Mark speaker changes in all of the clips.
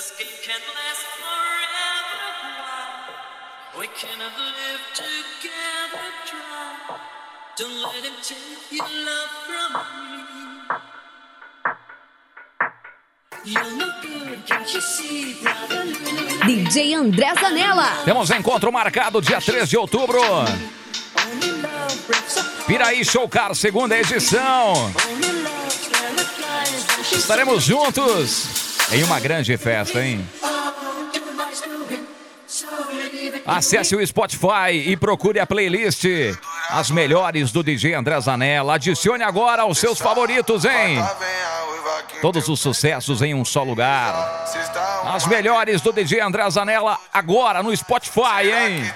Speaker 1: DJ André Zanella.
Speaker 2: Temos encontro marcado dia 3 de outubro. Piraí Showcar, segunda edição. Estaremos juntos em uma grande festa, hein? Acesse o Spotify e procure a playlist As Melhores do DJ André Zanella. Adicione agora aos seus favoritos, hein? Todos os sucessos em um só lugar. As Melhores do DJ André Zanella agora no Spotify, hein?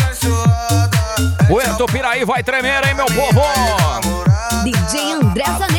Speaker 2: Puerto Piraí vai tremer, hein, meu povo?
Speaker 1: DJ André Zanella.